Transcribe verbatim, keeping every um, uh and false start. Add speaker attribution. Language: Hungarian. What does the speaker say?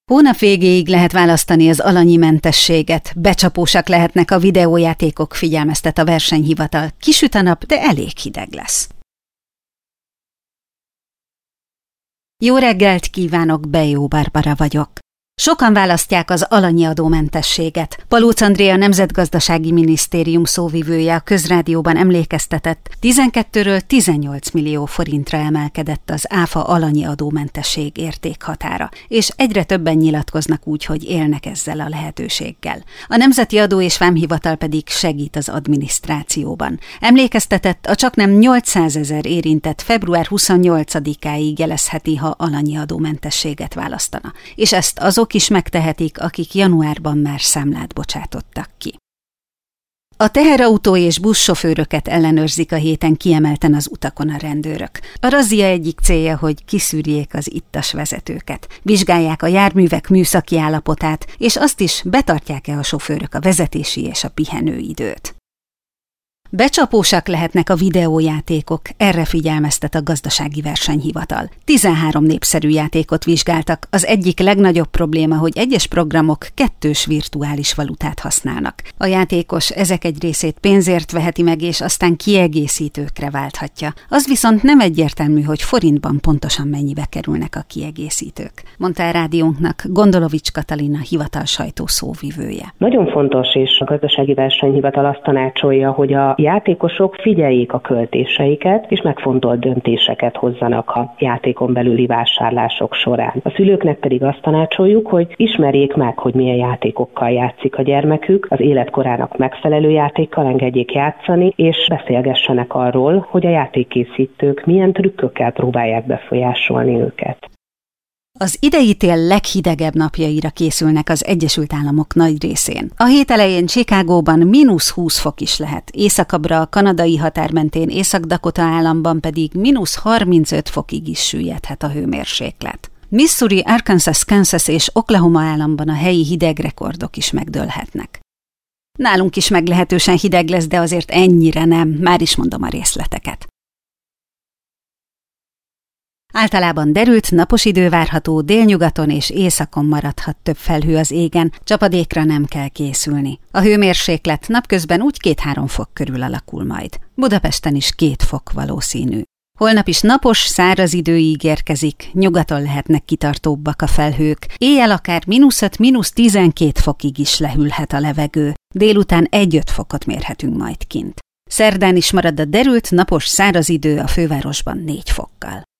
Speaker 1: Hónap végéig lehet választani az alanyi mentességet, becsapósak lehetnek a videójátékok, figyelmeztet a versenyhivatal. Kisüt a nap, de elég hideg lesz. Jó reggelt kívánok, Bejó Barbara vagyok. Sokan választják az alanyi adómentességet. Palóc Andrea Nemzetgazdasági Minisztérium szóvivője a Közrádióban emlékeztetett, tizenkettőről tizennyolc millió forintra emelkedett az áfa alanyi adómentesség értékhatára, és egyre többen nyilatkoznak úgy, hogy élnek ezzel a lehetőséggel. A Nemzeti Adó és Vámhivatal pedig segít az adminisztrációban. Emlékeztetett, a csaknem nyolcszázezer érintett február huszonnyolcadikáig jelezheti, ha alanyi adómentességet választana, és ezt azok is megtehetik, akik januárban már számlát bocsátottak ki. A teherautó és buszsofőröket ellenőrzik a héten kiemelten az utakon a rendőrök. A razzia egyik célja, hogy kiszűrjék az ittas vezetőket, vizsgálják a járművek műszaki állapotát, és azt is, betartják-e a sofőrök a vezetési és a pihenőidőt. Becsapósak lehetnek a videójátékok, erre figyelmeztet a Gazdasági Versenyhivatal. tizenhárom népszerű játékot vizsgáltak, az egyik legnagyobb probléma, hogy egyes programok kettős virtuális valutát használnak. A játékos ezek egy részét pénzért veheti meg, és aztán kiegészítőkre válthatja. Az viszont nem egyértelmű, hogy forintban pontosan mennyibe kerülnek a kiegészítők, mondta a rádiónknak Gondolovics Katalina hivatal sajtószóvivője.
Speaker 2: Nagyon fontos, és a Gazdasági Versenyhivatal azt tanácsolja, hogy a játékosok figyeljék a költéseiket, és megfontolt döntéseket hozzanak a játékon belüli vásárlások során. A szülőknek pedig azt tanácsoljuk, hogy ismerjék meg, hogy milyen játékokkal játszik a gyermekük, az életkorának megfelelő játékkal engedjék játszani, és beszélgessenek arról, hogy a játékkészítők milyen trükkökkel próbálják befolyásolni őket.
Speaker 1: Az idei tél leghidegebb napjaira készülnek az Egyesült Államok nagy részén. A hét elején Chicagóban mínusz húsz fok is lehet, északabbra a kanadai határ mentén Észak-Dakota államban pedig mínusz harmincöt fokig is süllyedhet a hőmérséklet. Missouri, Arkansas, Kansas és Oklahoma államban a helyi hidegrekordok is megdőlhetnek. Nálunk is meglehetősen hideg lesz, de azért ennyire nem, már is mondom a részleteket. Általában derült, napos idő várható, délnyugaton és északon maradhat több felhő az égen, csapadékra nem kell készülni. A hőmérséklet napközben úgy két-három fok körül alakul majd. Budapesten is két fok valószínű. Holnap is napos, száraz idő ígérkezik, nyugaton lehetnek kitartóbbak a felhők, éjjel akár mínusz öt, mínusz tizenkét fokig is lehűlhet a levegő, délután egy-öt fokot mérhetünk majd kint. Szerdán is marad a derült, napos, száraz idő, a fővárosban négy fokkal.